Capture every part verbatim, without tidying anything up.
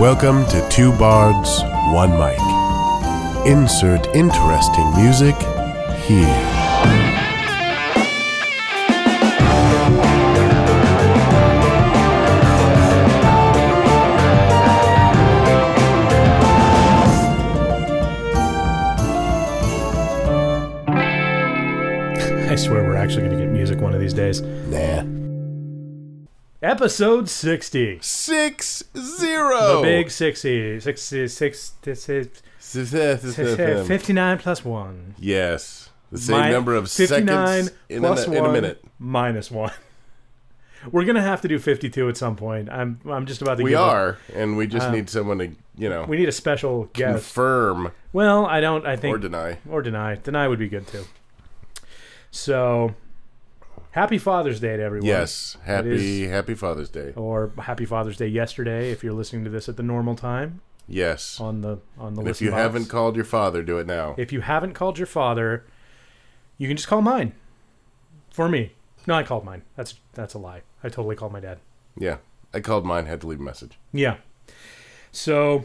Welcome to Two Bards, One Mic. Insert interesting music here. I swear we're actually going to get music one of these days. Nah. Episode sixty. Six zero. The big sixty. Six, six, six, six, six, fifty-nine plus one. Yes. The same Mi- number of fifty-nine seconds in plus a, one in a minute. minus one. We're going to have to do fifty-two at some point. I'm I'm just about to We give are, up. and we just Um, need someone to, you know, We need a special guest. confirm Well, I don't, I think. or deny. Or deny. Deny would be good too. So, happy Father's Day to everyone. Yes. It Happy is- Happy Father's Day. Or happy Father's Day yesterday if you're listening to this at the normal time Yes. on the on the And if listen you box. haven't called your father, do it now. If you haven't called your father, you can just call mine. For me. No, I called mine. That's that's a lie. I totally called my dad. Yeah. I called mine, had to leave a message. Yeah. So,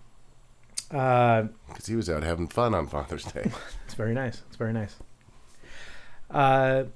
uh, Because he was out having fun on Father's Day. it's very nice. It's very nice. Uh,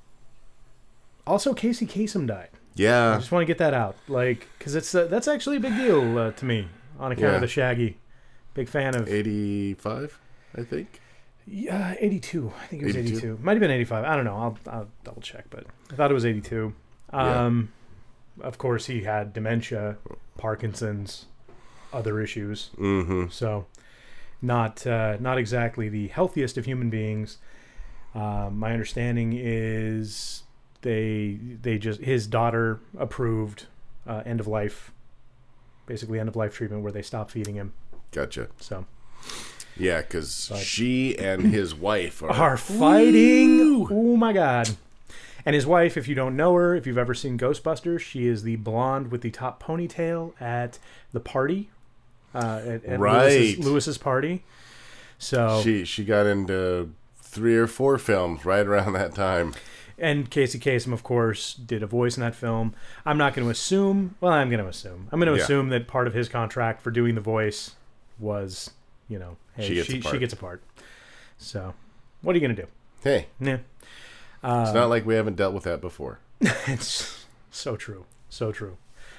also, Casey Kasem died. I Yeah. just want to get that out, like, because it's uh, that's actually a big deal uh, to me on account Yeah. of the Shaggy. Big fan of eighty-five, I think. yeah, eighty-two. I think it was eighty-two? eighty-two. Might have been eighty-five. I don't know. I'll I'll double check, but I thought it was eighty-two. Um, of course, he had dementia, Parkinson's, other issues. Mm-hmm. So, not uh, not exactly the healthiest of human beings. Um, my understanding is they they just his daughter approved uh, end of life, basically end of life treatment where they stop feeding him. Gotcha. So Yeah, because But- she and his wife are, are fighting. Woo! Oh my god! And his wife, if you don't know her, if you've ever seen Ghostbusters, she is the blonde with the top ponytail at the party, uh, at, at Right. Lewis's, Lewis's party. So She she got into three or four films right around that time. And Casey Kasem, of course, did a voice in that film. I'm not going to assume. Well, I'm going to assume. I'm going to Yeah. assume that part of his contract for doing the voice was, you know, hey, She gets she, a part. she gets a part. So, what are you going to do? Hey, Yeah. it's not like we haven't dealt with that before. It's so true. So true.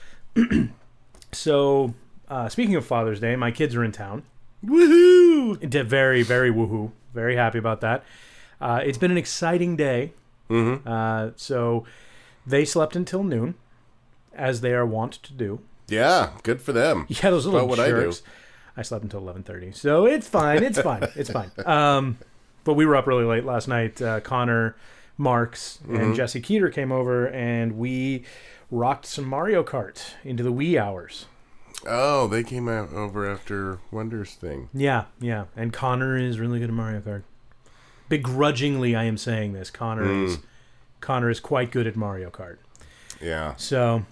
So, uh, speaking of Father's Day, my kids are in town. Woohoo! Did very, very woohoo. Very happy about that. Uh, it's been an exciting day. Mm-hmm. Uh, so, they slept until noon, as they are wont to do. Yeah, good for them. Yeah, those little About what I do. jerks. I, slept until eleven thirty, so it's fine. It's fine. It's fine. Um, but we were up really late last night. Uh, Connor, Marks, and Mm-hmm. Jesse Keeter came over, and we rocked some Mario Kart into the wee hours. Oh, they came out over after Wonder's thing. Yeah, yeah. And Connor is really good at Mario Kart. Begrudgingly, I am saying this. Connor Mm. is Connor is quite good at Mario Kart. Yeah. So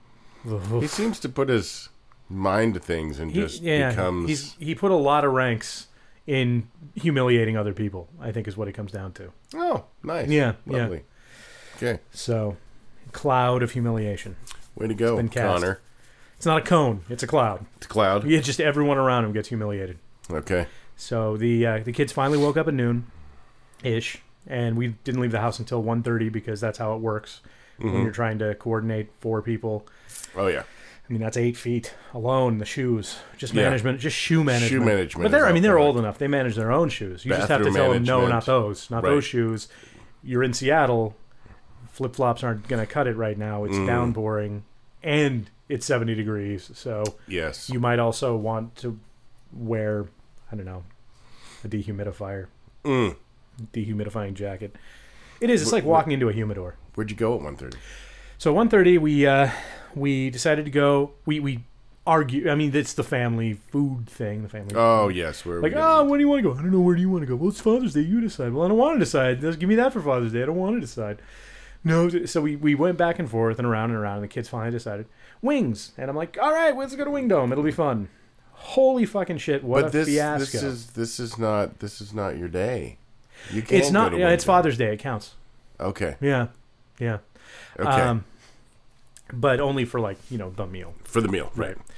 He seems to put his mind to things and he, just yeah, becomes... he's he put a lot of ranks in humiliating other people, I think is what it comes down to. Oh, nice. Yeah, Lovely. Okay. So, cloud of humiliation. Way to go, been cast. Connor. It's not a cone; it's a cloud. It's Cloud. Yeah, just everyone around him gets humiliated. Okay. So the uh, the kids finally woke up at noon, ish, and we didn't leave the house until one thirty because that's how it works when Mhm. you're trying to coordinate four people. Oh, yeah. I mean, that's eight feet alone. The shoes, just Yeah. management, just shoe management. Shoe management But they're, is I mean, they're out old enough. They manage their own shoes. You just have to Bathroom tell them, no, management. not those, not Right. those shoes. You're in Seattle. Flip flops aren't going to cut it right now. It's Mhm. downpouring, and it's seventy degrees. So Yes. you might also want to wear, I don't know, a dehumidifier, Mm. dehumidifying jacket. It is. It's Wh- like walking into a humidor. Where'd you go at one thirty? So at one thirty, we uh, we decided to go. We we argue. I mean, it's the family food thing. The family. Oh, yes. Where are we Like, gonna oh, eat? where do you want to go? I don't know. Where do you want to go? Well, it's Father's Day. You decide. Well, I don't want to decide. Just give me that for Father's Day. I don't want to decide. No. So we, we went back and forth and around and around, and the kids finally decided wings. And I'm like, all right, let's go to Wing Dome. It'll be fun. Holy fucking shit! What But a this, fiasco! this is this is not this is not your day. You can't it's go not. to Yeah, it's Windsor. Father's Day. It counts. Okay. Yeah, yeah. Okay. Um, but only for like you know the meal. For the meal, Right.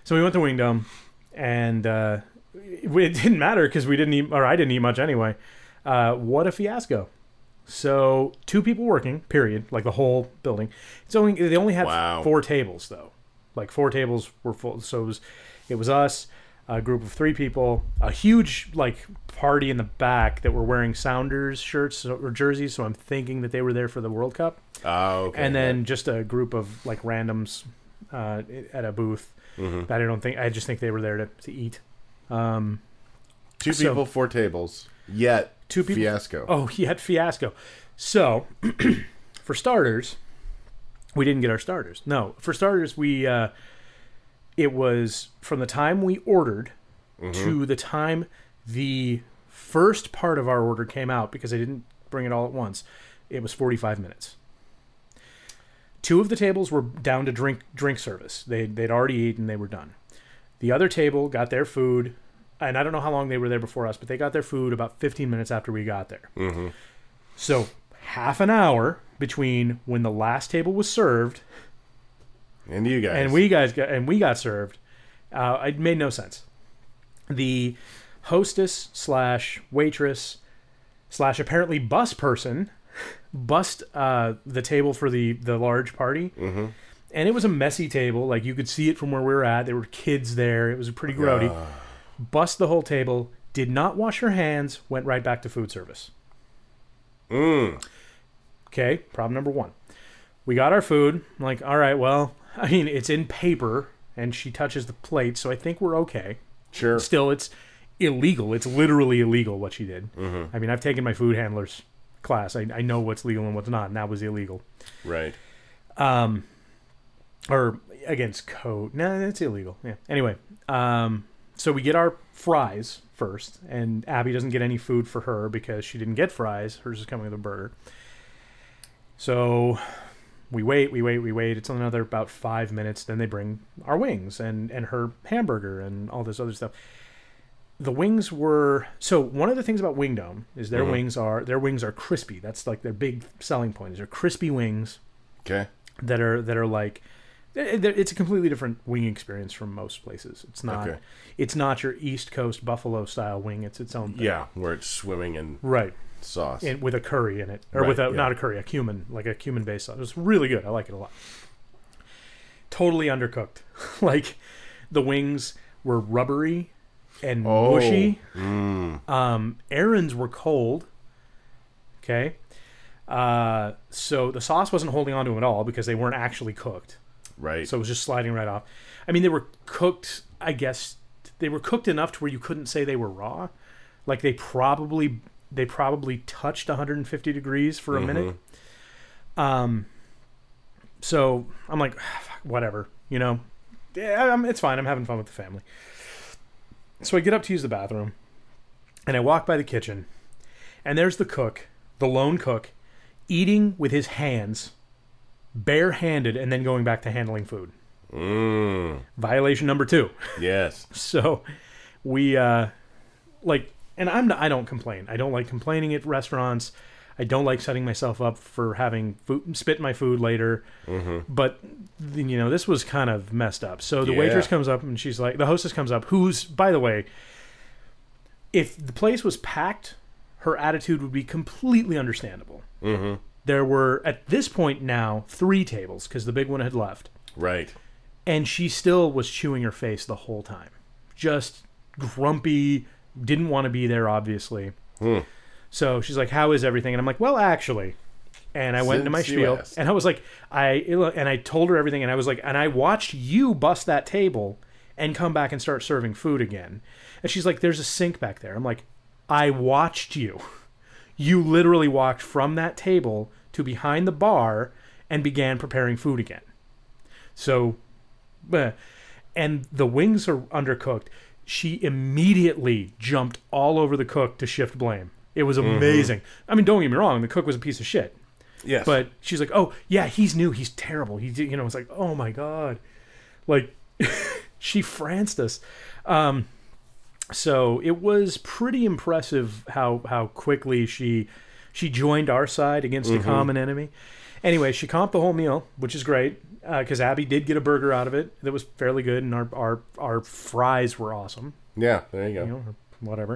So we went to Wingdome, and uh, it, it didn't matter because we didn't eat, or I didn't eat much anyway. Uh, what a fiasco! So two people working, period, like the whole building. It's only they only had Wow. four tables though, like four tables were full. So it was, it was us, a group of three people, a huge like party in the back that were wearing Sounders shirts or jerseys. So I'm thinking that they were there for the World Cup. Oh, okay. And then just a group of like randoms uh, at a booth Mhm. that I don't think I just think they were there to, to eat. Um, two so- people, four tables. Yet Two people- fiasco. oh, he had fiasco. So for starters, we didn't get our starters. No, for starters, we uh, it was from the time we ordered to the time the first part of our order came out, because I didn't bring it all at once. It was forty-five minutes. Two of the tables were down to drink drink service. They they'd already eaten, they were done. The other table got their food, and I don't know how long they were there before us, but they got their food about fifteen minutes after we got there. Mm-hmm. So half an hour between when the last table was served And you guys. and we guys got and we got served. Uh, it made no sense. The hostess slash waitress slash apparently bus person bussed uh, the table for the the large party, Mm-hmm. and it was a messy table. Like you could see it from where we were at. There were kids there. It was pretty grody. Ah. Bust the whole table. Did not wash her hands. Went right back to food service. Mm. Okay, problem number one. We got our food. I'm like, all right, well, I mean, it's in paper, and she touches the plate, so I think we're okay. Sure. Still, it's illegal. It's literally illegal what she did. Mm-hmm. I mean, I've taken my food handler's class. I, I know what's legal and what's not, and that was illegal. Right. Um, or against code. No, nah, it's illegal. Yeah. Anyway, um, so we get our fries first, and Abby doesn't get any food for her because she didn't get fries. Hers is coming with a burger. So we wait, we wait, we wait. It's another about five minutes. Then they bring our wings and, and her hamburger and all this other stuff. The wings were so one of the things about Wingdome is their Mhm. wings are their wings are crispy. That's like their big selling point. These are crispy wings Okay. that are that are like they're- they're- it's a completely different wing experience from most places. It's not Okay. it's not your East Coast buffalo style wing. It's its own thing. Yeah, where it's swimming in Right. sauce. In, with a curry in it, or Right, with a yeah. not a curry, a cumin, like a cumin based sauce. It's really good. I like it a lot. Totally undercooked. Like the wings were rubbery and Oh. mushy. Mm. Um, Aaron's were cold. Okay. Uh, so the sauce wasn't holding on to them at all because they weren't actually cooked. Right. So it was just sliding right off. I mean, they were cooked, I guess, they were cooked enough to where you couldn't say they were raw. Like they probably they probably touched one hundred fifty degrees for a Mhm. minute. Um, so I'm like, whatever, you know. Yeah, I'm, it's fine. I'm having fun with the family. So I get up to use the bathroom, and I walk by the kitchen, and there's the cook, the lone cook, eating with his hands, barehanded, and then going back to handling food. Mm. Violation number two. Yes. So we uh like and I'm not, I don't complain. I don't like complaining at restaurants. I don't like setting myself up for having food spit in my food later. Mm-hmm. But you know, this was kind of messed up. So the Yeah. waitress comes up and she's like, the hostess comes up, who's, by the way, if the place was packed, her attitude would be completely understandable. Mm-hmm. There were at this point now three tables because the big one had left. Right. And she still was chewing her face the whole time. Just grumpy, didn't want to be there, obviously. Hmm. So she's like, how is everything? And I'm like, well, actually. And I went into my Since you spiel. asked. And I was like, I and I told her everything. And I was like, and I watched you bust that table and come back and start serving food again. And she's like, there's a sink back there. I'm like, I watched you. You literally walked from that table to behind the bar and began preparing food again. So, eh. And the wings are undercooked. She immediately jumped all over the cook to shift blame. It was amazing. Mm-hmm. I mean, don't get me wrong. The cook was a piece of shit. Yes. But she's like, oh, yeah, he's new. He's terrible. He, you know, it's like, oh, my God. Like, she franced us. Um, so it was pretty impressive how how quickly she she joined our side against Mm-hmm. a common enemy. Anyway, she comped the whole meal, which is great. because uh, Abby did get a burger out of it that was fairly good, and our our, our fries were awesome. Yeah, there you go. You know, or whatever.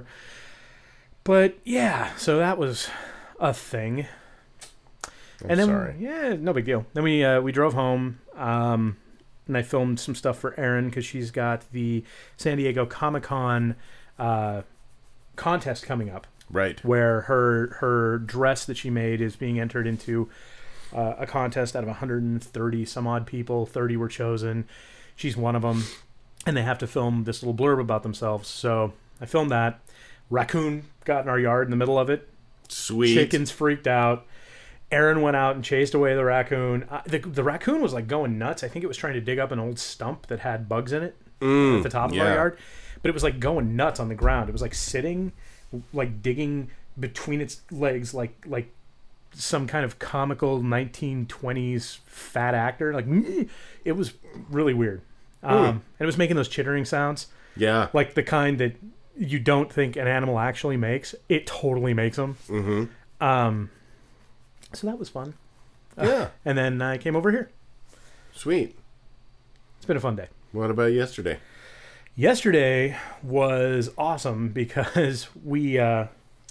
But yeah, so that was a thing. I'm and then sorry. yeah, no big deal. Then we uh, we drove home, um, and I filmed some stuff for Erin because she's got the San Diego Comic-Con uh, contest coming up. Right. Where her her dress that she made is being entered into uh, a contest out of one hundred thirty some odd people. thirty were chosen. She's one of them, and they have to film this little blurb about themselves. So I filmed that. Raccoon got in our yard in the middle of it. Sweet. Chickens freaked out. Erin went out and chased away the raccoon. Uh, the, the raccoon was like going nuts. I think it was trying to dig up an old stump that had bugs in it mm, at the top yeah. of our yard. But it was like going nuts on the ground. It was like sitting, like digging between its legs, like like some kind of comical nineteen twenties fat actor. Like it was really weird. Um, mm. And it was making those chittering sounds. Yeah. Like the kind that you don't think an animal actually makes. It totally makes them. Mm-hmm. Um, so that was fun. Yeah. Uh, and then I came over here. Sweet. It's been a fun day. What about yesterday? Yesterday was awesome because we, uh,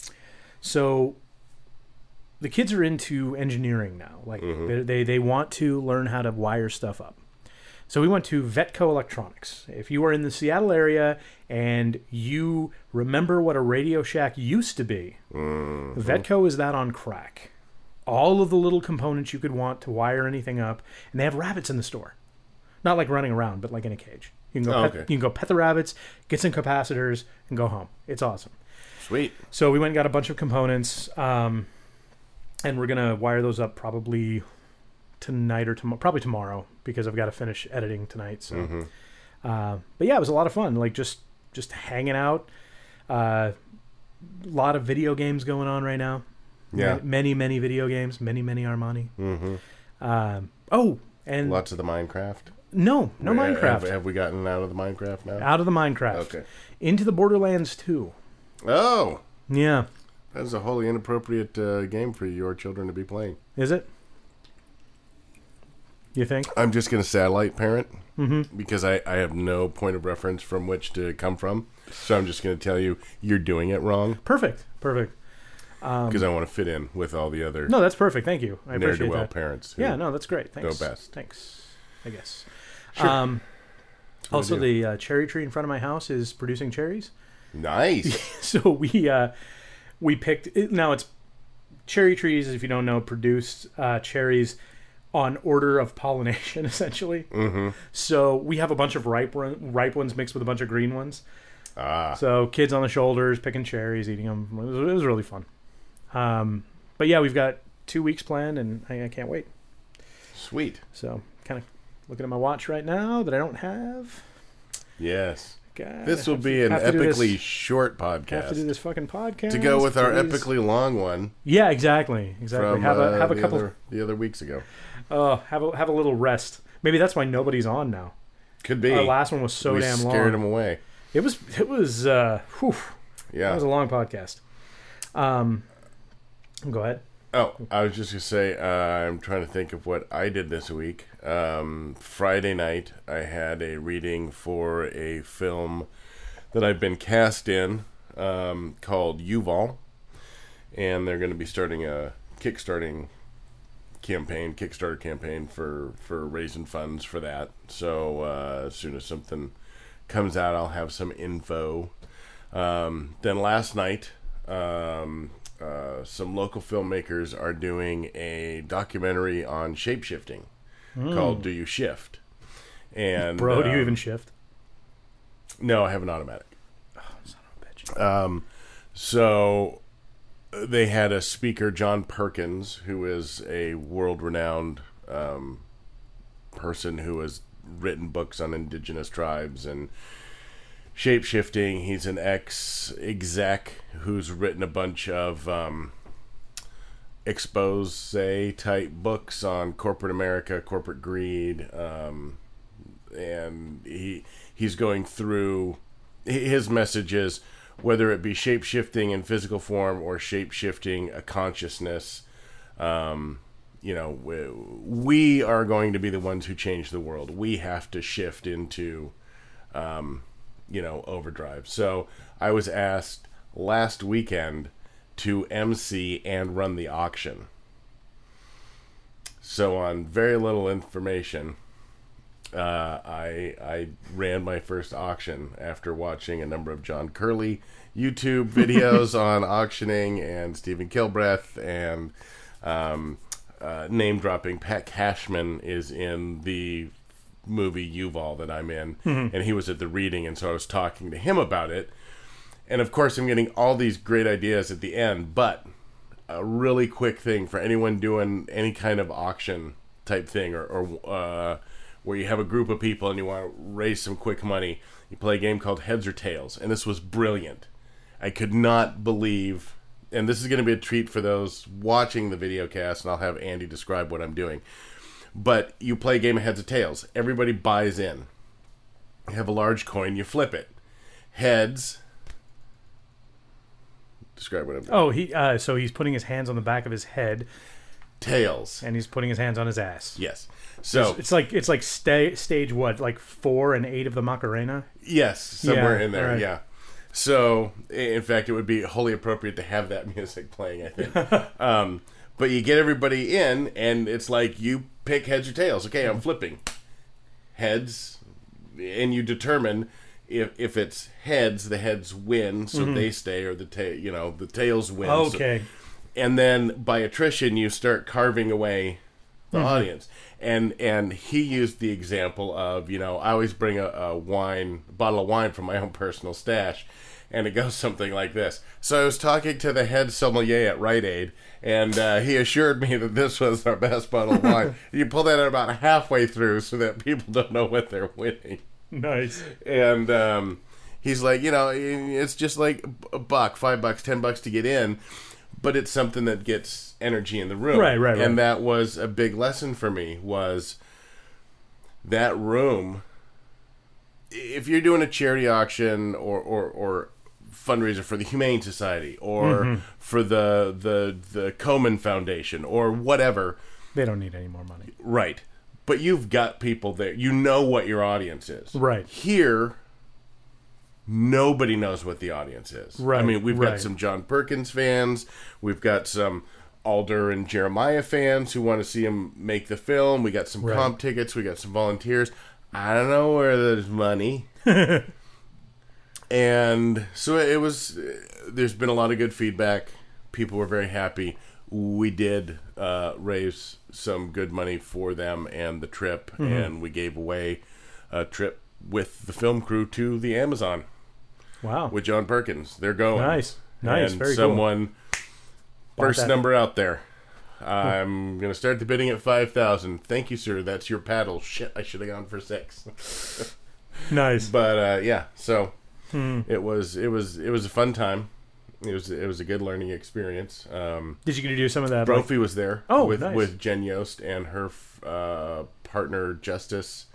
so the kids are into engineering now. Like mm-hmm. they, they, they want to learn how to wire stuff up. So we went to Vetco Electronics. If you are in the Seattle area and you remember what a Radio Shack used to be, mm-hmm. Vetco is that on crack. All of the little components you could want to wire anything up, and they have rabbits in the store. Not like running around, but like in a cage. You can go, oh, pet, okay. you can go pet the rabbits, get some capacitors, and go home. It's awesome. Sweet. So we went and got a bunch of components, um, and we're going to wire those up probably tonight or tomorrow. Probably tomorrow, because I've got to finish editing tonight. So, mm-hmm. uh, But yeah, it was a lot of fun. Like just, just hanging out. A uh, lot of video games going on right now. Yeah. Many, many video games. Many, many Armani. Mm-hmm. Um, oh, and... Lots of the Minecraft? No, no Wait, Minecraft. Have, have we gotten out of the Minecraft now? Out of the Minecraft. Okay. Into the Borderlands two. Oh! Yeah. That is a wholly inappropriate uh, game for your children to be playing. Is it? You think? I'm just going to satellite parent mm-hmm. because I, I have no point of reference from which to come from. So I'm just going to tell you, you're doing it wrong. Perfect. Perfect. Because um, I want to fit in with all the other no, that's perfect. Thank you. I appreciate ne'er-do-well that. parents. Yeah, no, that's great. Thanks. Know best. Thanks. I guess. Sure. Um, also, do. the uh, cherry tree in front of my house is producing cherries. Nice. So we uh, we picked it, now it's cherry trees. If you don't know, produce uh, cherries on order of pollination, essentially. Mm-hmm. So we have a bunch of ripe ripe ones mixed with a bunch of green ones. Ah. So kids on the shoulders picking cherries, eating them. It was, it was really fun. Um, but yeah, we've got two weeks planned, and I, I can't wait. Sweet. So kind of looking at my watch right now that I don't have. Yes. God, this will be to, an epically this, short podcast. Have to do this fucking podcast to go with please. our epically long one. Yeah, exactly, exactly. From, have a have uh, a couple other, the other weeks ago. Oh, uh, have a have a little rest. Maybe that's why nobody's on now. Could be. Our last one was so we damn long. Scared them away. It was it was uh, whew, yeah. That was a long podcast. Um, go ahead. Oh, I was just gonna say, uh, I'm trying to think of what I did this week. Um, Friday night, I had a reading for a film that I've been cast in um, called Yuval, and they're going to be starting a kickstarting campaign, Kickstarter campaign for, for raising funds for that. So uh, as soon as something comes out, I'll have some info. Um, then last night, um, uh, some local filmmakers are doing a documentary on shapeshifting mm. called Do You Shift? And Bro, do um, you even shift? No, I have an automatic. Oh, son of a bitch. Um, so they had a speaker, John Perkins, who is a world-renowned um, person who has written books on indigenous tribes and shape-shifting. He's an ex-exec who's written a bunch of um, expose-type books on corporate America, corporate greed, um, and he he's going through his message is whether it be shape-shifting in physical form or shape-shifting a consciousness, um, you know, we, we are going to be the ones who change the world. We have to shift into, um, you know, overdrive. So I was asked last weekend to M C and run the auction. So on very little information, uh, I I ran my first auction after watching a number of John Curley YouTube videos on auctioning and Stephen Kilbreth and um, uh, name dropping. Pat Cashman is in the movie Yuval that I'm in, mm-hmm. and he was at the reading, and so I was talking to him about it. And of course, I'm getting all these great ideas at the end, but a really quick thing for anyone doing any kind of auction type thing, or, or uh, where you have a group of people and you want to raise some quick money, you play a game called Heads or Tails, and this was brilliant. I could not believe, and this is going to be a treat for those watching the video cast, and I'll have Andy describe what I'm doing. But you play a game of Heads or Tails. Everybody buys in. You have a large coin, you flip it. Heads. Describe what I'm doing. Oh, he. Uh, so he's putting his hands on the back of his head. Tails. And he's putting his hands on his ass. Yes. So it's, it's like it's like sta- stage what, like four and eight of the Macarena. Yes, somewhere yeah, in there. Right. Yeah. So in fact, it would be wholly appropriate to have that music playing, I think. um, but you get everybody in, and it's like you pick heads or tails. Okay, I'm flipping heads, and you determine. If if it's heads, the heads win, so mm-hmm. they stay, or the ta- you know the tails win. Okay. So, and then by attrition, you start carving away the mm-hmm. audience. And and he used the example of, you know, I always bring a, a wine, a bottle of wine from my own personal stash, and it goes something like this. So I was talking to the head sommelier at Rite Aid, and uh, he assured me that this was our best bottle of wine. You pull that out about halfway through so that people don't know what they're winning. Nice. And um, he's like, you know, it's just like a buck, five bucks, ten bucks to get in, but it's something that gets energy in the room. Right, right, right. And that was a big lesson for me, was that room, if you're doing a charity auction or, or, or fundraiser for the Humane Society or mm-hmm. for the, the, the Komen Foundation or whatever. They don't need any more money. Right. But you've got people there. You know what your audience is. Right. Here, nobody knows what the audience is. Right. I mean, we've right. got some John Perkins fans. We've got some Alder and Jeremiah fans who want to see him make the film. We got some right. comp tickets. We got some volunteers. I don't know where there's money. And so it was, there's been a lot of good feedback. People were very happy. We did uh, raise some good money for them and the trip, mm-hmm. and we gave away a trip with the film crew to the Amazon. Wow. With John Perkins. They're going. Nice. Nice. And very someone, cool. First number out there. I'm going to start the bidding at five thousand. Thank you, sir. That's your paddle. Shit, I should have gone for six. Nice. But uh, yeah, so hmm. it was it was it was a fun time. It was it was a good learning experience. Um, Did you get to do some of that? Brophy like... was there. Oh, with nice. with Jen Yost and her uh, partner Justice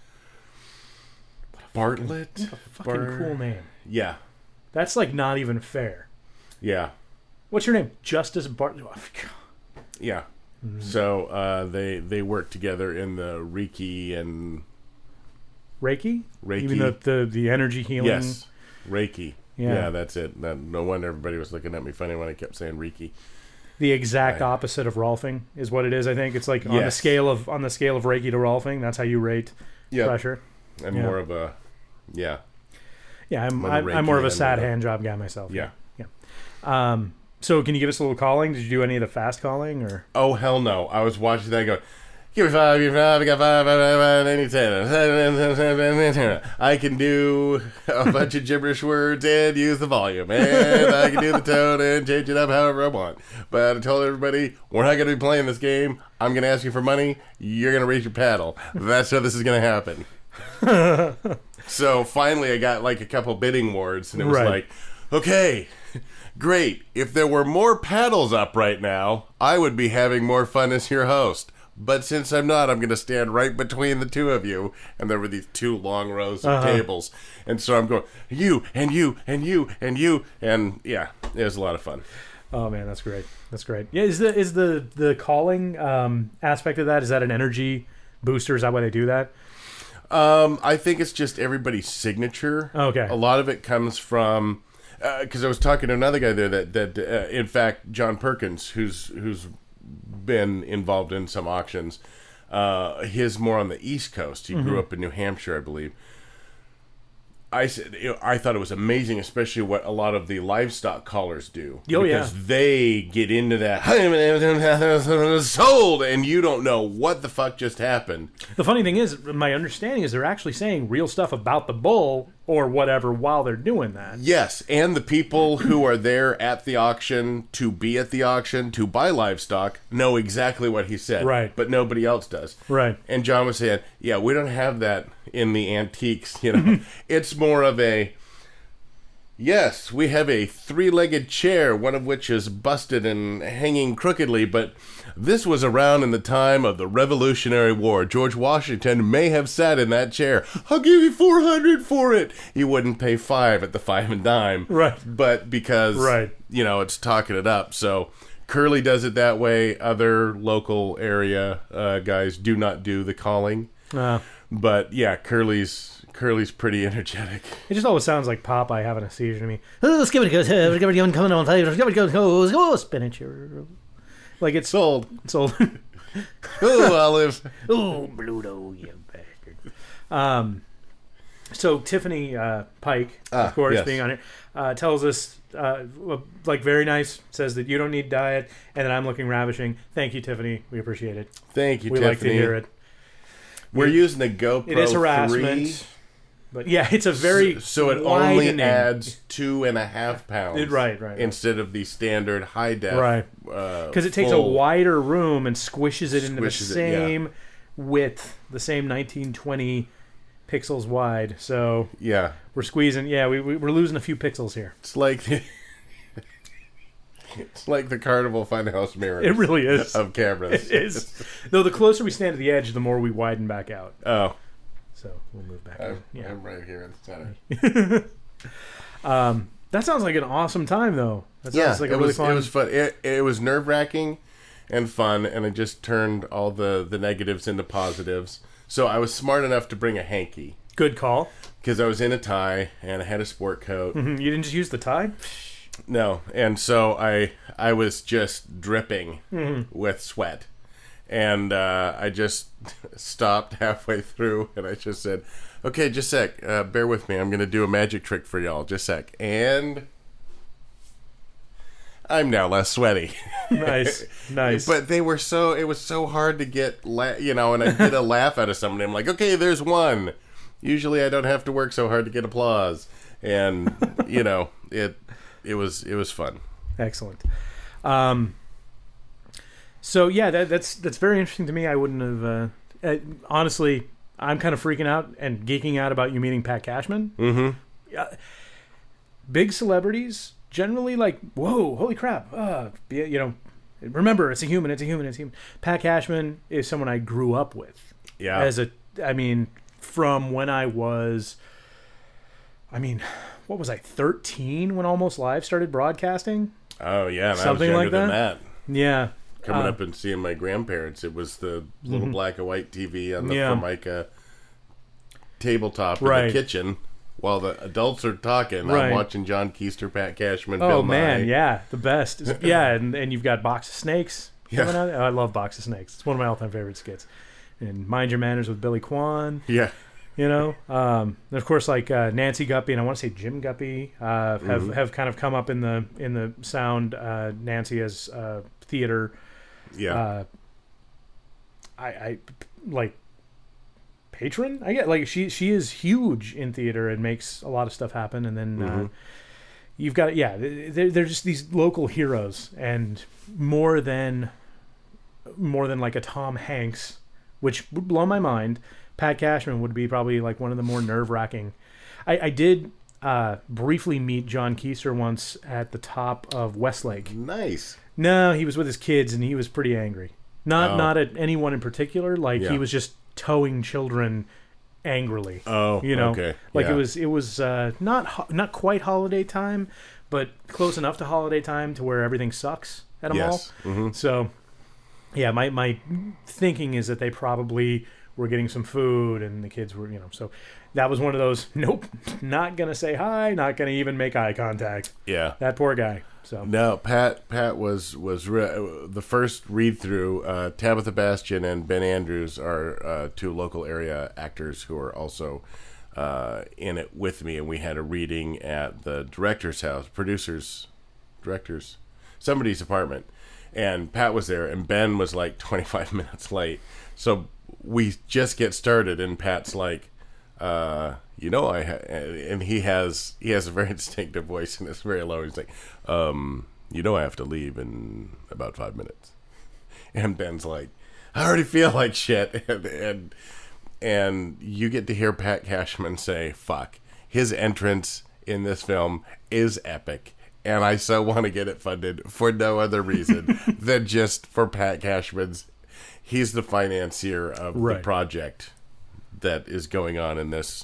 Bartlett. What a fucking Bar- cool name. Yeah, that's like not even fair. Yeah. What's your name? Justice Bartlett. Oh, yeah. Mm-hmm. So uh, they they work together in the Reiki and Reiki. Reiki. You mean the the, the energy healing? Yes. Reiki. Yeah. yeah, that's it. That, no wonder everybody was looking at me funny when I kept saying Reiki. The exact I, opposite of Rolfing is what it is. I think it's like on yes. the scale of on the scale of Reiki to Rolfing. That's how you rate yep. pressure. I'm yeah. more of a yeah. Yeah, I'm I'm, I'm more of a sad hand job guy myself. Yeah, yeah. yeah. Um. So can you give us a little calling? Did you do any of the fast calling or? Oh hell no! I was watching that going. Give me five, give me five, I got five, five, five, five, any ten. I can do a bunch of gibberish words and use the volume. And I can do the tone and change it up however I want. But I told everybody, we're not going to be playing this game. I'm going to ask you for money. You're going to raise your paddle. That's how this is going to happen. So finally I got like a couple bidding words. And it was right. like, okay, great. If there were more paddles up right now, I would be having more fun as your host. But since I'm not, I'm going to stand right between the two of you. And there were these two long rows of uh-huh. tables. And so I'm going, you, and you, and you, and you. And yeah, it was a lot of fun. Oh man, that's great. That's great. Yeah, is the is the the calling um, aspect of that? Is that an energy booster? Is that why they do that? Um, I think it's just everybody's signature. Okay. A lot of it comes from because uh, I was talking to another guy there that that uh, in fact John Perkins, who's who's been involved in some auctions. Uh, his more on the East Coast. He mm-hmm. grew up in New Hampshire, I believe. I said, you know, I thought it was amazing, especially what a lot of the livestock callers do. Oh, because yeah. they get into that sold, and you don't know what the fuck just happened. The funny thing is, my understanding is they're actually saying real stuff about the bull or whatever while they're doing that. Yes, and the people who are there at the auction to be at the auction to buy livestock know exactly what he said. Right. But nobody else does. Right. And John was saying, yeah, we don't have that in the antiques, you know. It's more of a, yes, we have a three-legged chair, one of which is busted and hanging crookedly, but this was around in the time of the Revolutionary War. George Washington may have sat in that chair. I'll give you four hundred for it. He wouldn't pay five at the five and dime. Right. But because, right. you know, it's talking it up. So Curly does it that way. Other local area uh, guys do not do the calling. Uh, but yeah, Curly's Curly's pretty energetic. It just always sounds like Popeye having a seizure to me. Oh, let's give it a go. Let's give it a go. Coming on. Let's give it a go. Let's go. Spinach. Like it's sold. Sold. Oh, Olive. Oh, Bluto, you bastard. Um, so Tiffany uh, Pike, ah, of course, yes. being on here, uh, tells us, uh, like, very nice, says that you don't need diet, and that I'm looking ravishing. Thank you, Tiffany. We appreciate it. Thank you, we Tiffany. We like to hear it. We're it, using the GoPro It is harassment. three. But yeah, it's a very so, so it widening. only adds two and a half pounds. It, right, right, right. Instead of the standard high def. Right. Because uh, it takes a wider room and squishes it into the same it, yeah. width, the same nineteen twenty pixels wide. So yeah, we're squeezing. Yeah, we, we we're losing a few pixels here. It's like the, it's like the Carnival Funhouse mirrors. It really is of cameras. It is. Though the closer we stand to the edge, the more we widen back out. Oh. So we'll move back. I'm, yeah. I'm right here in the center. um, that sounds like an awesome time, though. That sounds yeah, like a it really was, fun. It was fun. It, it was nerve wracking and fun, and it just turned all the, the negatives into positives. So I was smart enough to bring a hanky. Good call. Because I was in a tie and I had a sport coat. Mm-hmm. You didn't just use the tie? No, and so I I was just dripping mm-hmm. with sweat. And uh, I just stopped halfway through, and I just said, okay, just a sec. Uh, bear with me. I'm going to do a magic trick for y'all. Just a sec. And I'm now less sweaty. Nice. Nice. But they were so, it was so hard to get, la- you know, and I get a laugh out of somebody. I'm like, okay, there's one. Usually I don't have to work so hard to get applause. And, you know, it it was it was fun. Excellent. Um So yeah, that, that's that's very interesting to me. I wouldn't have. Uh, uh, honestly, I'm kind of freaking out and geeking out about you meeting Pat Cashman. Mm-hmm. Uh, big celebrities generally like, whoa, holy crap! Uh, you know, remember, it's a human. It's a human. It's a human. Pat Cashman is someone I grew up with. Yeah. As a, I mean, from when I was, I mean, what was I, thirteen when Almost Live started broadcasting? Oh yeah, and something I was like than that. that. Yeah. Coming uh, up and seeing my grandparents, it was the little mm-hmm. black and white T V on the yeah. Formica tabletop right. in the kitchen while the adults are talking. Right. I'm watching John Keister, Pat Cashman, oh, Bill man, Nye. yeah, the best. Yeah, and, and you've got Box of Snakes. Yeah. Out. Oh, I love Box of Snakes. It's one of my all-time favorite skits. And Mind Your Manners with Billy Kwan. Yeah. You know, um, and of course, like uh, Nancy Guppy and I want to say Jim Guppy uh, have mm-hmm. have kind of come up in the in the sound. Uh, Nancy as uh, theater. Yeah. Uh, I, I like patron. I get like she she is huge in theater and makes a lot of stuff happen. And then mm-hmm. uh, you've got yeah, they're, they're just these local heroes, and more than more than like a Tom Hanks, which would blow my mind. Pat Cashman would be probably like one of the more nerve-wracking. I, I did uh, briefly meet John Keister once at the top of Westlake. Nice. No, he was with his kids, and he was pretty angry. Not oh. not at anyone in particular. Like yeah. he was just towing children angrily. Oh, you know, okay. like yeah. it was it was uh, not ho- not quite holiday time, but close enough to holiday time to where everything sucks at a Yes. mall. Mm-hmm. So, yeah, my my thinking is that they probably were getting some food and the kids were, you know, so that was one of those, nope, not going to say hi, not going to even make eye contact. Yeah. That poor guy. So No, Pat Pat was was re- the first read through. Uh, Tabitha Bastian and Ben Andrews are uh, two local area actors who are also uh, in it with me, and we had a reading at the director's house, producers, directors, somebody's apartment, and Pat was there, and Ben was like twenty-five minutes late, so we just get started, and Pat's like, uh, you know, I ha-, and he has he has a very distinctive voice, and it's very low. He's like, um, you know, I have to leave in about five minutes, and Ben's like, I already feel like shit, and and, and you get to hear Pat Cashman say, "Fuck." His entrance in this film is epic, and I so want to get it funded for no other reason than just for Pat Cashman's. He's the financier of Right. the project that is going on in this.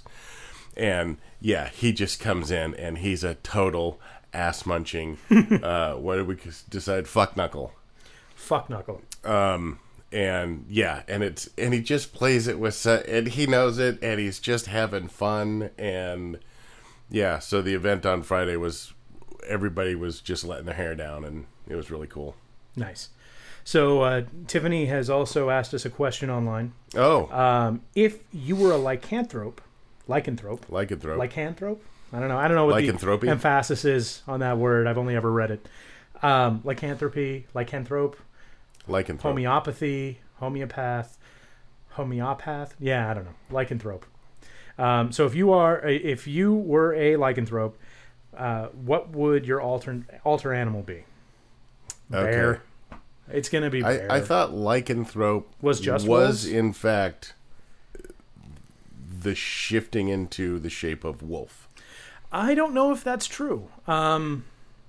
And yeah, he just comes in and he's a total ass munching, uh, what did we decide? Fuck knuckle. fuck knuckle. Um, and yeah, and it's, and he just plays it with, su- and he knows it, and he's just having fun. And yeah, so the event on Friday was, everybody was just letting their hair down, and it was really cool. Nice. So uh, Tiffany has also asked us a question online. Oh, Um, if you were a lycanthrope, lycanthrope, lycanthrope. lycanthrope? I don't know. I don't know what Lycanthropy? the emphasis is on that word. I've only ever read it. Um, lycanthropy, lycanthrope, Lycanthrope. homeopathy, homeopath, homeopath. Yeah, I don't know. Lycanthrope. Um, so if you are, a, if you were a lycanthrope, uh, what would your alter alter animal be? Bear. Okay. It's gonna be bear. I, I thought lycanthrope Was just was wolves? in fact the shifting into the shape of wolf. I don't know if that's true. Um,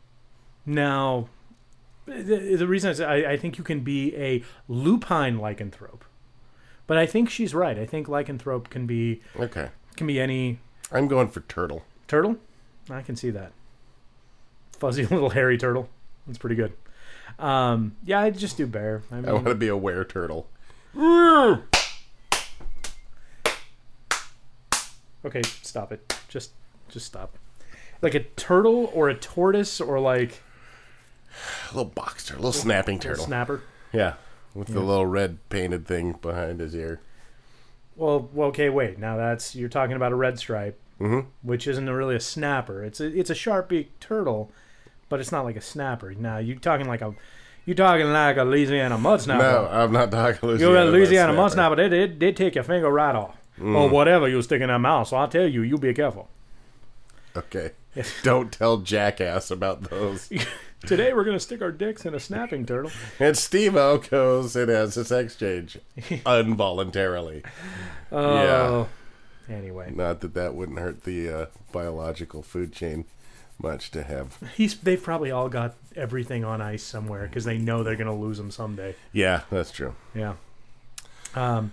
now, the, the reason is I, I think you can be a lupine lycanthrope, but I think she's right. I think lycanthrope can be Okay, can be any I'm going for turtle. turtle. I can see that fuzzy little hairy turtle. That's pretty good. Um, yeah, I'd just do bear. I mean, I want to be a were turtle. okay, stop it. Just just stop. Like a turtle or a tortoise or like A little box turtle, a little snapping a turtle. snapper. Yeah, with the Yeah. little red painted thing behind his ear. Well, well, okay, wait. Now that's you're talking about a red stripe, Mm-hmm. which isn't really a snapper. It's a it's a sharp beaked turtle, but it's not like a snapper. Now you're talking like a you're talking like a Louisiana mud snapper. No, I'm not talking Louisiana. You're a Louisiana about mud snapper. They they they take your finger right off Mm. or whatever you stick in that mouth. So I'll tell you, you be careful. Okay, don't tell Jackass about those. Today we're gonna stick our dicks in a snapping turtle. And Steve-O goes and has a sex change involuntarily. Oh, anyway, Not that that wouldn't hurt the uh, biological food chain much to have. he's they've probably all got everything on ice somewhere because they know they're gonna lose them someday. Yeah, that's true. Yeah. Um,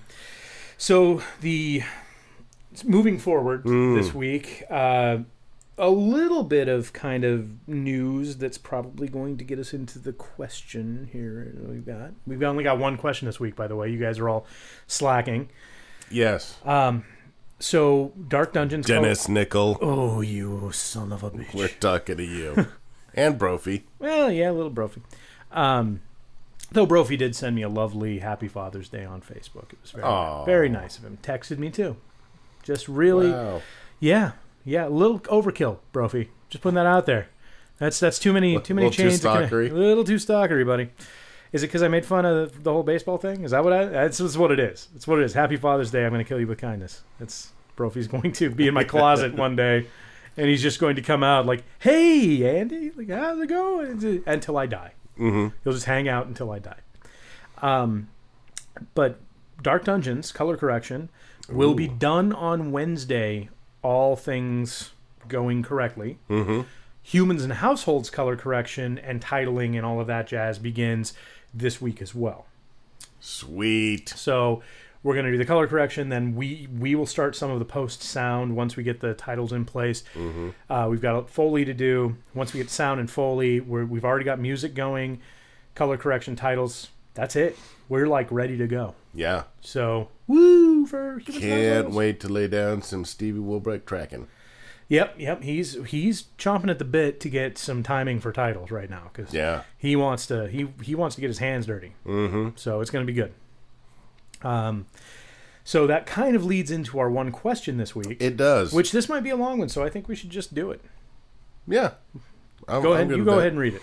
so the moving forward Mm. this week, uh, a little bit of kind of news that's probably going to get us into the question here. We've got we've only got one question this week, by the way. You guys are all slacking. Yes. Um, so Dark Dungeons. Dennis Nickel, Oh, you son of a bitch. we're talking to you. And Brophy. Well, yeah, a little Brophy. Um, though Brophy did send me a lovely Happy Father's Day on Facebook. It was very, Aw. very nice of him. Texted me too. Just really, Wow. yeah, yeah. A little overkill, Brophy. Just putting that out there. That's that's too many too many Little too chains. to connect. stalkery. A little too stalkery, buddy. Is it because I made fun of the whole baseball thing? Is that what I? That's, that's what it is. It's what it is. Happy Father's Day. I'm going to kill you with kindness. That's Brophy's going to be in my closet one day, and he's just going to come out like, "Hey, Andy, like how's it going?" Until I die. Mm-hmm. He'll just hang out until I die. Um, but Dark Dungeons Color Correction will be Ooh. done on Wednesday. All things going correctly. Mm-hmm. Humans and Households Color Correction and titling and all of that jazz begins this week as well. Sweet. So We're going to do the color correction. Then we we will start some of the post sound once we get the titles in place. Mm-hmm. Uh, we've got Foley to do. Once we get sound and Foley, we're, we've already got music going, color correction, titles. That's it. We're like ready to go. Yeah. So, woo for Humans and Can't Households. wait to lay down some Stevie Wilbright tracking. Yep, yep. He's he's chomping at the bit to get some timing for titles right now because Yeah. he wants to he he wants to get his hands dirty. Mm-hmm. So it's going to be good. Um, so that kind of leads into our one question this week, It does. which this might be a long one. So I think we should just do it. Yeah. I'm, Go I'm ahead. good You with go that. ahead and read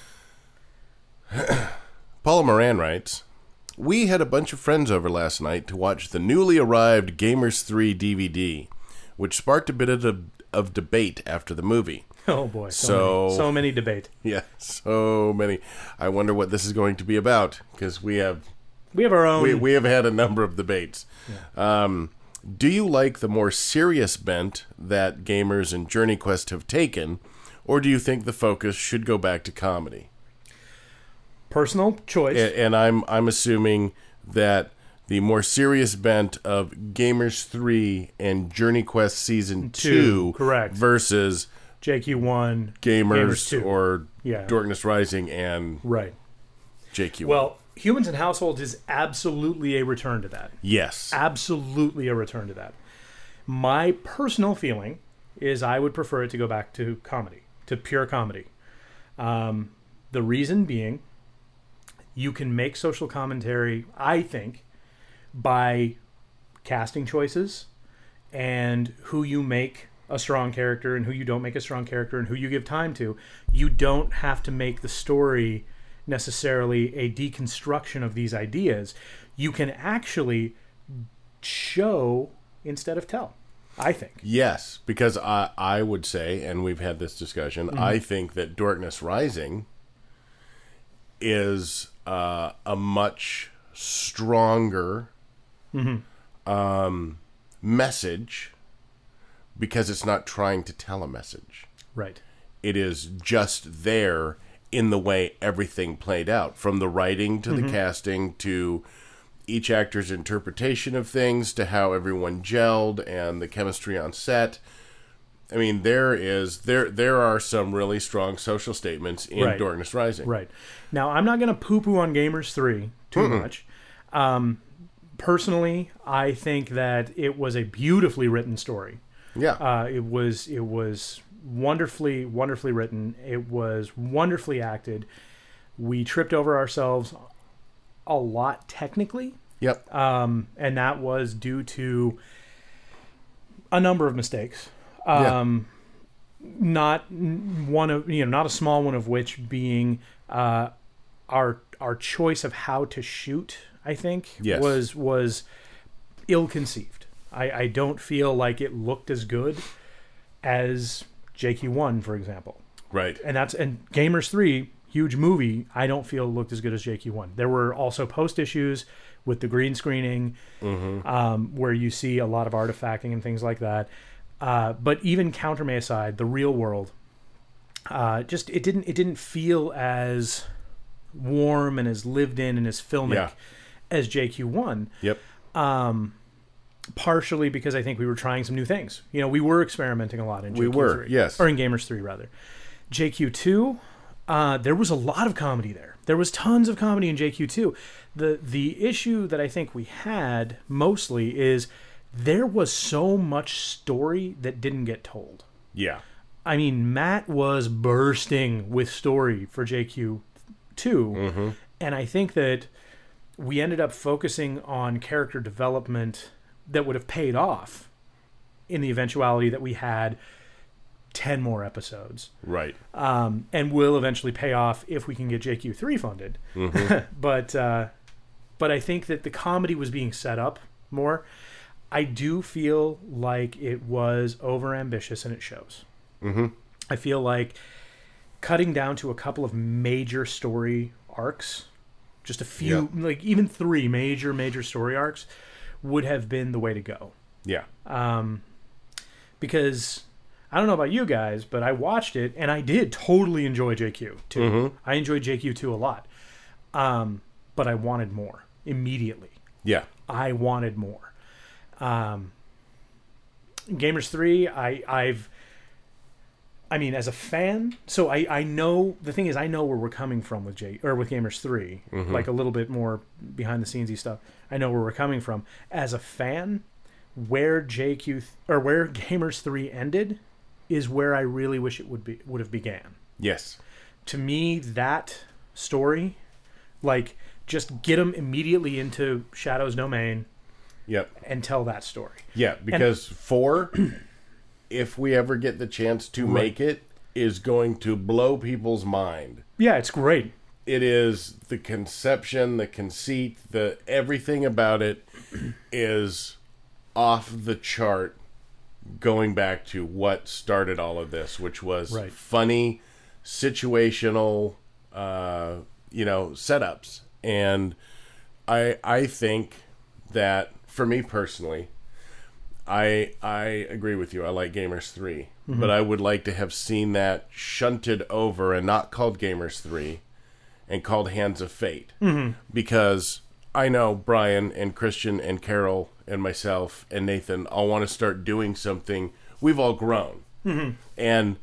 it. Paula Moran writes, "We had a bunch of friends over last night to watch the newly arrived Gamers three D V D, which sparked a bit of, of debate after the movie. Oh boy, so So- many, so many debate. Yeah, so many. I wonder what this is going to be about, because we have We have our own. we, we have had a number of debates. Um, do you like the more serious bent that Gamers and Journey Quest have taken, or do you think the focus should go back to comedy?" personal choice. A- And I'm I'm assuming that the more serious bent of Gamers three and Journey Quest Season Two, two, correct. versus J Q one, Gamers, Gamers two. or Yeah. Darkness Rising and right. J Q. Well, Humans and Households is absolutely a return to that. yes. Absolutely a return to that. My personal feeling is I would prefer it to go back to comedy, to pure comedy. Um, the reason being, you can make social commentary, I think, by casting choices and who you make a strong character and who you don't make a strong character and who you give time to. You don't have to make the story necessarily a deconstruction of these ideas. You can actually show instead of tell, I think. Yes, because I I would say, and we've had this discussion, Mm-hmm. I think that Darkness Rising is uh, a much stronger Mm-hmm. um, message because it's not trying to tell a message. Right. It is just there in the way everything played out, from the writing to Mm-hmm. the casting to each actor's interpretation of things to how everyone gelled and the chemistry on set. I mean, there is there there are some really strong social statements in Right. Darkness Rising. Right. Now, I'm not going to poo-poo on Gamers three too Mm-mm. much. Um, personally, I think that it was a beautifully written story. Yeah. Uh, it was it was wonderfully wonderfully written. It was wonderfully acted. We tripped over ourselves a lot technically, Yep. um, and that was due to a number of mistakes. Yeah. Um, Not one of you know, not a small one of which being uh, our our choice of how to shoot. I think Yes. was was ill-conceived. I, I don't feel like it looked as good as J Q one, for example. Right. And that's and Gamers three, huge movie, I don't feel looked as good as J Q one. There were also post issues with the green screening, Mm-hmm. um, where you see a lot of artifacting and things like that. Uh, but even Countermay aside, the real world, uh, just it didn't it didn't feel as warm and as lived in and as filmic Yeah. as J Q one. Yep. Um, partially because I think we were trying some new things. You know, we were experimenting a lot in J We Q were, three, yes. or in Gamers three rather. J Q two, uh, there was a lot of comedy there. There was tons of comedy in J Q two. The the issue that I think we had mostly is there was so much story that didn't get told. Yeah. I mean, Matt was bursting with story for J Q two, Mm-hmm. and I think that we ended up focusing on character development that would have paid off in the eventuality that we had ten more episodes, Right. um, and will eventually pay off if we can get J Q three funded. Mm-hmm. but uh, but I think that the comedy was being set up more. I do feel like it was overambitious, and it shows. Mm-hmm. I feel like cutting down to a couple of major story arcs, just a few, like even three major, major story arcs, would have been the way to go. Yeah. Um, because I don't know about you guys, but I watched it and I did totally enjoy J Q too. Mm-hmm. I enjoyed J Q two a lot, um, but I wanted more immediately. Yeah. I wanted more. Um, Gamers three, I, I've, I mean, as a fan, so I, I know, the thing is, I know where we're coming from with J, or with Gamers three, Mm-hmm. like a little bit more behind the scenesy stuff. I know where we're coming from. As a fan, where J Q, th- or where Gamers three ended is where I really wish it would be, would have began. Yes. To me, that story, like, just get them immediately into Shadow's domain Yep. and tell that story. Yeah, because four, if we ever get the chance to Right. make it, is going to blow people's mind. Yeah, it's great. It is the conception, the conceit, the everything about it is off the chart. Going back to what started all of this, which was Right. funny, situational, uh, you know, setups, and I I think that for me personally, I I agree with you. I like Gamers three, Mm-hmm. but I would like to have seen that shunted over and not called Gamers three, and called Hands of Fate, Mm-hmm. because I know Brian and Christian and Carol and myself and Nathan all want to start doing something. We've all grown. Mm-hmm. And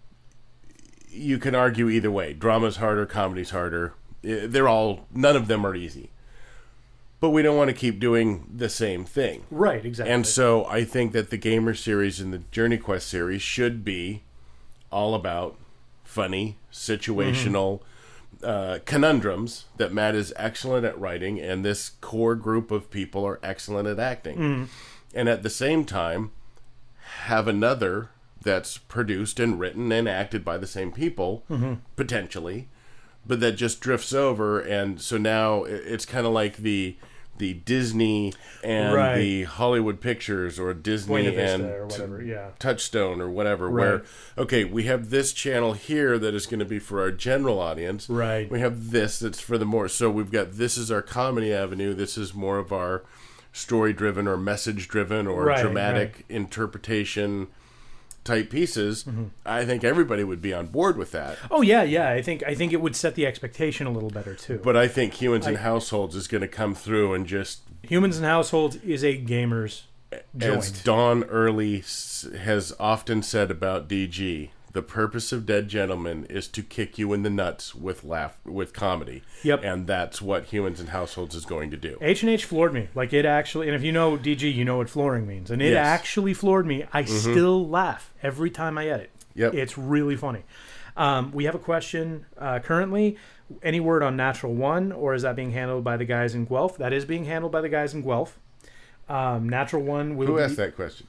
you can argue either way. Drama's harder, comedy's harder. Eh, They're all, none of them are easy. But we don't want to keep doing the same thing. Right, exactly. And so I think that the Gamer series and the Journey Quest series should be all about funny, situational uh, conundrums that Matt is excellent at writing, and this core group of people are excellent at acting. And at the same time, have another that's produced and written and acted by the same people, potentially, but that just drifts over. And so now it- it's kind of like the the Disney and Right. the Hollywood Pictures, or Disney Buena Vista and or T- whatever, yeah. Touchstone or whatever, Right. where, okay, we have this channel here that is going to be for our general audience. Right. We have this that's for the more, so we've got, this is our comedy avenue, this is more of our story-driven or message-driven or Right, dramatic interpretation type pieces. I think everybody would be on board with that. Oh yeah, yeah. I think I think it would set the expectation a little better too. But I think Humans and I- Households is going to come through and just, Humans and Households is a gamer's as joint. Don Early s- has often said about D G, the purpose of Dead Gentlemen is to kick you in the nuts with laugh with comedy. Yep. And that's what Humans and Households is going to do. H and H floored me. Like, it actually, and if you know D G, you know what flooring means. And it Yes. actually floored me. I still laugh every time I edit. Yep. It's really funny. Um, we have a question uh, currently. Any word on Natural One, or is that being handled by the guys in Guelph? That is being handled by the guys in Guelph. Um, Natural One will Who be asked that question?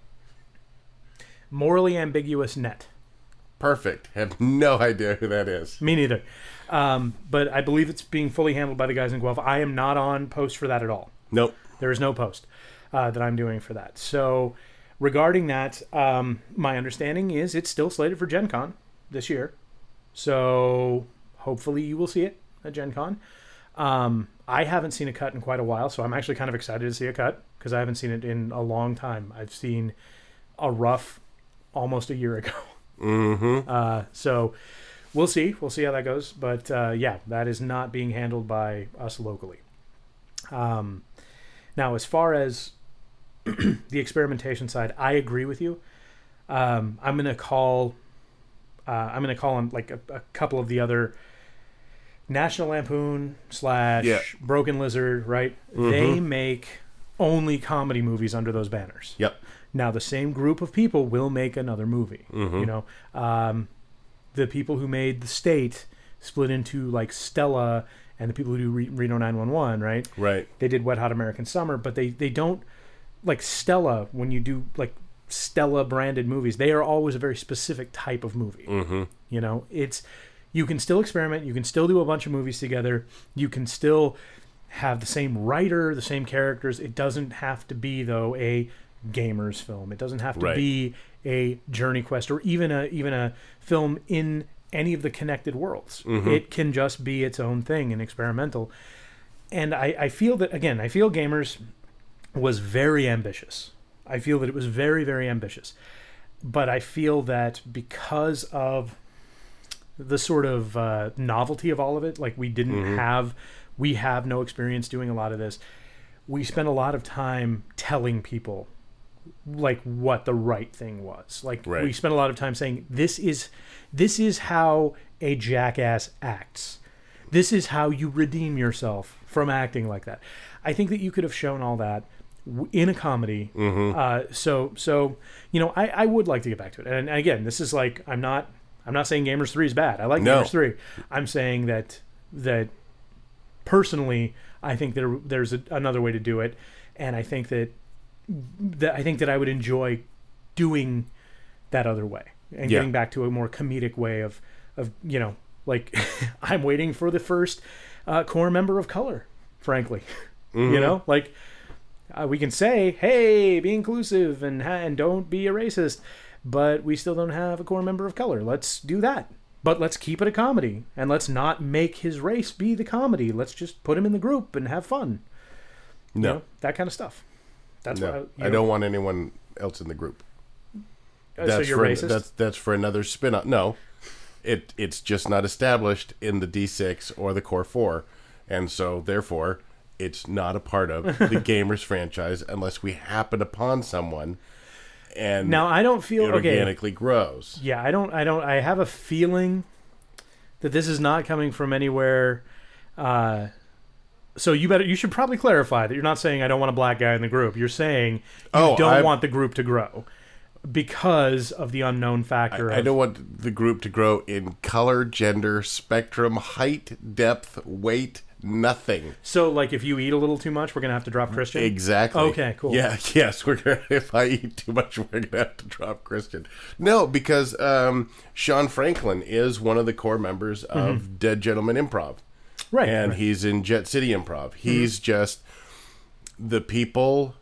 Morally Ambiguous Net. Perfect. Have no idea who that is. Me neither. Um, but I believe it's being fully handled by the guys in Guelph. I am not on post for that at all. Nope. There is no post uh, that I'm doing for that. So regarding that, um, my understanding is it's still slated for Gen Con this year. So hopefully you will see it at Gen Con. Um, I haven't seen a cut in quite a while, so I'm actually kind of excited to see a cut because I haven't seen it in a long time. I've seen a rough almost a year ago. Mm-hmm. Uh, so we'll see. We'll see how that goes. But uh, yeah, that is not being handled by us locally. Um, now, as far as the experimentation side, I agree with you. Um, I'm gonna call. Uh, I'm gonna call on like a, a couple of the other National Lampoon slash Yeah. Broken Lizard. Right? Mhm. They make only comedy movies under those banners. Yep. Now, the same group of people will make another movie. Mhm. You know, um, the people who made The State split into like Stella and the people who do Re- Reno nine one one, right? Right. They did Wet Hot American Summer, but they, they don't, like Stella, when you do like Stella branded movies, they are always a very specific type of movie. Mm-hmm. You know, it's, you can still experiment, you can still do a bunch of movies together, you can still have the same writer, the same characters. It doesn't have to be, though, a Gamers film. It doesn't have to Right. be a Journey Quest or even a even a film in any of the connected worlds. Mhm. It can just be its own thing and experimental. And I, I feel that, again, I feel Gamers was very ambitious. I feel that it was very, very ambitious. But I feel that because of the sort of uh, novelty of all of it, like we didn't Mhm. have, we have no experience doing a lot of this. we spent a lot of time telling people like what the right thing was. Like right. we spent a lot of time saying this is this is how a jackass acts. This is how you redeem yourself from acting like that. I think that you could have shown all that in a comedy. Mm-hmm. Uh, so so you know I, I would like to get back to it. And again, this is like I'm not I'm not saying Gamers three is bad. I like no. Gamers three. I'm saying that that personally I think there there's a, another way to do it, and I think that that I think that I would enjoy doing that other way and yeah. getting back to a more comedic way of of you know like I'm waiting for the first uh, core member of color, frankly. Mm-hmm. You know, like uh, we can say, hey, be inclusive and ha- and don't be a racist, but we still don't have a core member of color. Let's do that. But let's keep it a comedy, and let's not make his race be the comedy. Let's just put him in the group and have fun. No. You know, that kind of stuff. That's no. what I, I you know, don't want anyone else in the group. Uh, That's so you're for racist? that's that's for another spin-off. No, it it's just not established in the D six or the Core four, and so therefore it's not a part of the Gamers franchise unless we happen upon someone. And now I don't feel it okay. organically grows. Yeah, I don't. I don't. I have a feeling that this is not coming from anywhere. Uh, so you better. You should probably clarify that you're not saying I don't want a black guy in the group. You're saying you oh, don't I, want the group to grow because of the unknown factor. I, of, I don't want the group to grow in color, gender, spectrum, height, depth, weight. Nothing. So, like, if you eat a little too much, we're gonna have to drop Christian. Exactly. Okay, cool. Yeah, yes, we're gonna. If I eat too much, we're gonna have to drop Christian. No, because um, Sean Franklin is one of the core members of mm-hmm. Dead Gentleman Improv, right? And right. he's in Jet City Improv. He's mm-hmm. just the people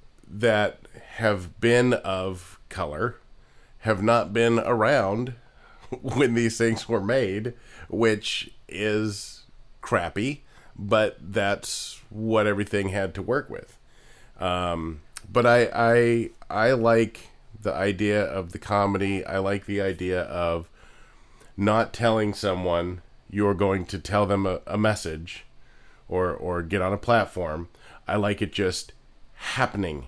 that have been of color have not been around when these things were made, which is crappy. But that's what everything had to work with. Um, but I, I I like the idea of the comedy. I like the idea of not telling someone you're going to tell them a, a message or or get on a platform. I like it just happening.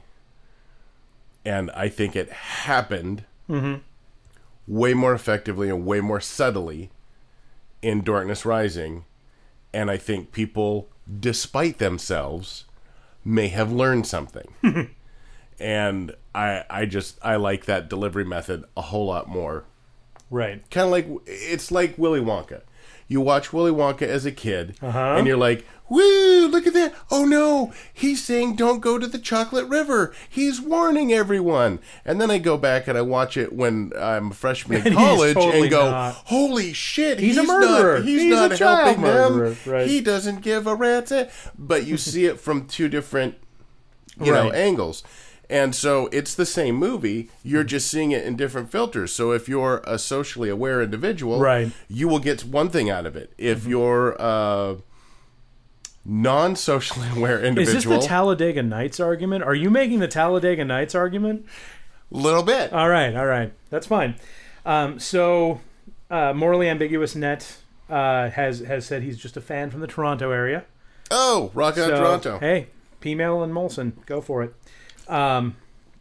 And I think it happened mm-hmm. way more effectively and way more subtly in Darkness Rising. And I think people, despite themselves, may have learned something. And I I just, I like that delivery method a whole lot more. Right. Kind of like, it's like Willy Wonka. You watch Willy Wonka as a kid, uh-huh. and you're like, woo, look at that. Oh no, he's saying don't go to the chocolate river. He's warning everyone. And then I go back and I watch it when I'm a freshman in college totally and go, not. holy shit, he's, he's a murderer. Not, he's, he's not a child helping murderer. them. Right. He doesn't give a rat's ass. But you see it from two different, you right. know, angles. And so it's the same movie, you're just seeing it in different filters. So if you're a socially aware individual, right. you will get one thing out of it. If mm-hmm. you're a non-socially aware individual... Is this the Talladega Nights argument? Are you making the Talladega Nights argument? Little bit. All right, all right. That's fine. Um, so, uh, Morally Ambiguous Net uh, has, has said he's just a fan from the Toronto area. Oh, rock on so, Toronto. Hey, P-Mail and Molson, go for it. Um,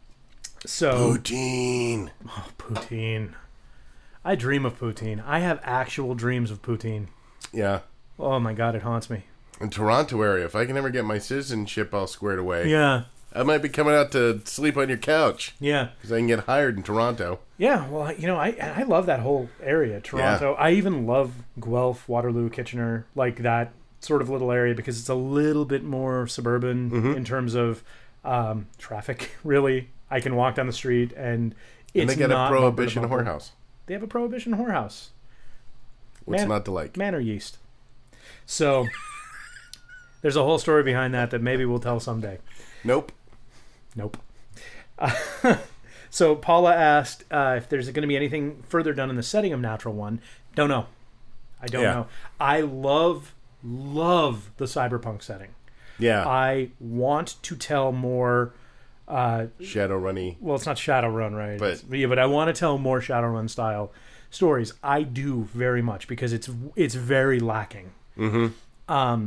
so poutine. Oh, poutine. I dream of poutine. I have actual dreams of poutine. Yeah. Oh my god, it haunts me. In Toronto area, if I can ever get my citizenship all squared away, yeah, I might be coming out to sleep on your couch. Yeah, because I can get hired in Toronto. Yeah, well, you know, I I love that whole area, Toronto. Yeah. I even love Guelph, Waterloo, Kitchener, like that sort of little area because it's a little bit more suburban mm-hmm. in terms of. Um, traffic, really. I can walk down the street and it's and they get not a prohibition whorehouse. They have a prohibition whorehouse. What's Man- not to like? Manor yeast. So there's a whole story behind that that maybe we'll tell someday. Nope. Nope. Uh, so Paula asked uh, if there's going to be anything further done in the setting of Natural One. Don't know. I don't yeah. know. I love, love the cyberpunk setting. Yeah, I want to tell more uh, Shadowrunny. Well, it's not Shadowrun, right? But yeah, but I want to tell more Shadowrun style stories. I do very much because it's it's very lacking. Mm-hmm. Um,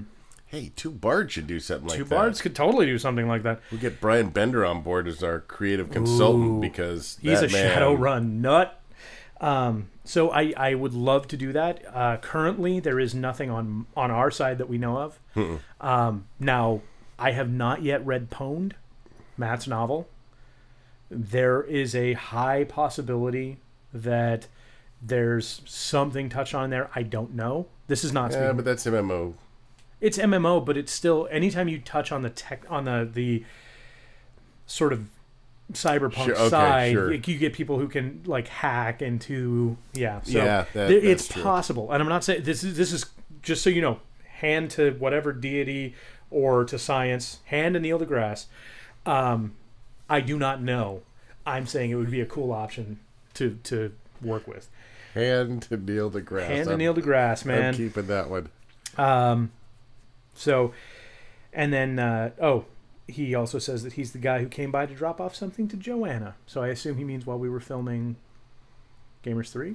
Hey, Two Bards should do something like Two that. Bards could totally do something like that. We'll get Brian Bender on board as our creative consultant Ooh, because he's that a man, Shadowrun nut. Um, so I, I would love to do that. Uh, currently, there is nothing on on our side that we know of. Um, now, I have not yet read Pwned, Matt's novel. There is a high possibility that there's something touched on there. I don't know. This is not. Yeah, speaking- but that's M M O. It's M M O, but it's still anytime you touch on the tech on the the sort of cyberpunk Sure, okay, side, sure. you, you get people who can like hack into yeah. So Yeah, that- there- it's that's true. possible, and I'm not saying this is this is just so you know, hand to whatever deity or to science, hand to Neil deGrasse. Um, I do not know. I'm saying it would be a cool option to to work with. Hand to Neil deGrasse. Hand to I'm, Neil deGrasse, I'm man. keeping that one. Um, so, and then, uh, oh, he also says that he's the guy who came by to drop off something to Joanna. So I assume he means while we were filming Gamers three?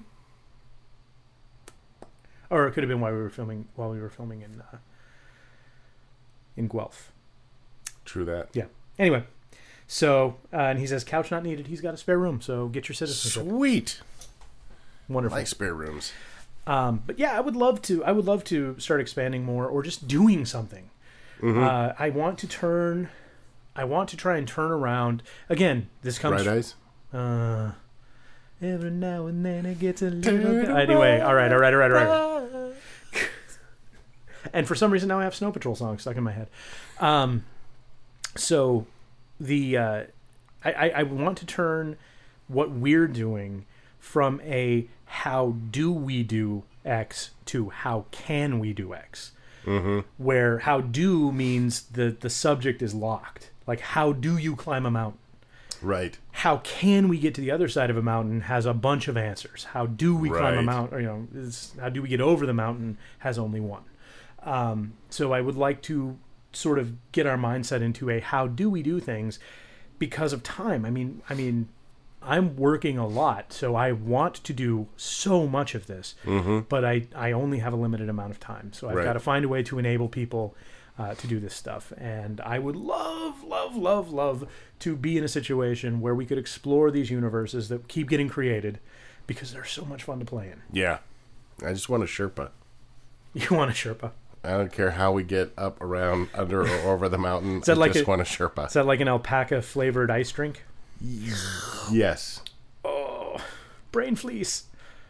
Or it could have been while we were filming, while we were filming in, uh, in Guelph. True that. Yeah. Anyway, so, uh, and he says, couch not needed. He's got a spare room, so get your citizenship. Sweet. Wonderful. Like spare rooms. Um, but yeah, I would love to. I would love to start expanding more, or just doing something. Mm-hmm. Uh, I want to turn. I want to try and turn around again. This comes. Bright Eyes. Uh, every now and then it gets a little. Bit, anyway, all right, all right, all right, all right. And for some reason now I have Snow Patrol songs stuck in my head. Um, so the uh, I, I I want to turn what we're doing from a how do we do X to how can we do X. Mm-hmm. Where how do means the, the subject is locked. Like, how do you climb a mountain? Right. How can we get to the other side of a mountain has a bunch of answers. How do we climb a Right. mountain? Or, you know, is, how do we get over the mountain has only one. Um, so I would like to sort of get our mindset into a how do we do things because of time. I mean, I mean, I'm working a lot, so I want to do so much of this, Mm-hmm. but I, I only have a limited amount of time. So I've Right. got to find a way to enable people uh, to do this stuff. And I would love, love, love, love to be in a situation where we could explore these universes that keep getting created because they're so much fun to play in. Yeah. I just want a Sherpa. You want a Sherpa. I don't care how we get up, around, under, or over the mountain. that I like just a- want a Sherpa. Is that like an alpaca flavored ice drink? Yes. Oh, brain fleece.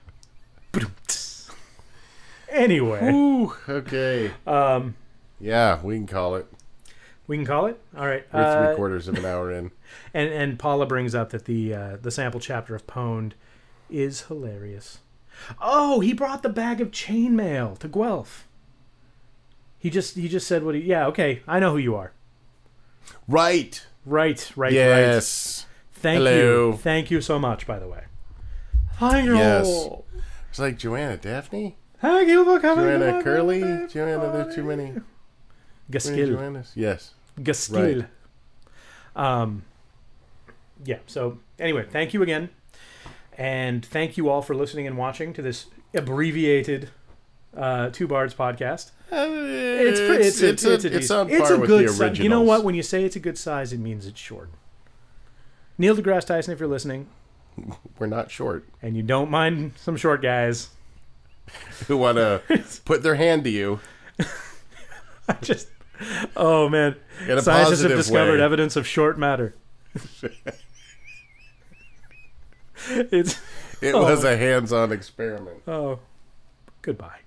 Anyway, Ooh, okay. um, Yeah, we can call it. we can call it. All right. We're Uh, three quarters of an hour in. and and Paula brings up that the uh, the sample chapter of Pwned is hilarious. Oh, he brought the bag of chainmail to Guelph. He just he just said what he. Yeah, okay, I know who you are. Right. Right, right, right. Yes. Thank Hello. you, thank you so much. By the way. Thank you. Yes. It's like Joanna Daphne, Thank you for coming. to Joanna my Curly, birthday Joanna. There's too party. many. Too many Gaskill. Joannas. Yes. Gaskill. Um, yeah, so anyway, thank you again. And thank you all for listening and watching to this abbreviated uh, Two Bards podcast. It's pre- it's, it's, it's, a, it's on it's par a with good the si- originals. You know what? When you say it's a good size, it means it's short. Neil deGrasse Tyson, if you're listening, We're not short. and you don't mind some short guys, Who want to put their hand to you I just, oh man, in a scientists have positive discovered way. evidence of short matter. it's It Oh. was a hands-on experiment. oh, goodbye.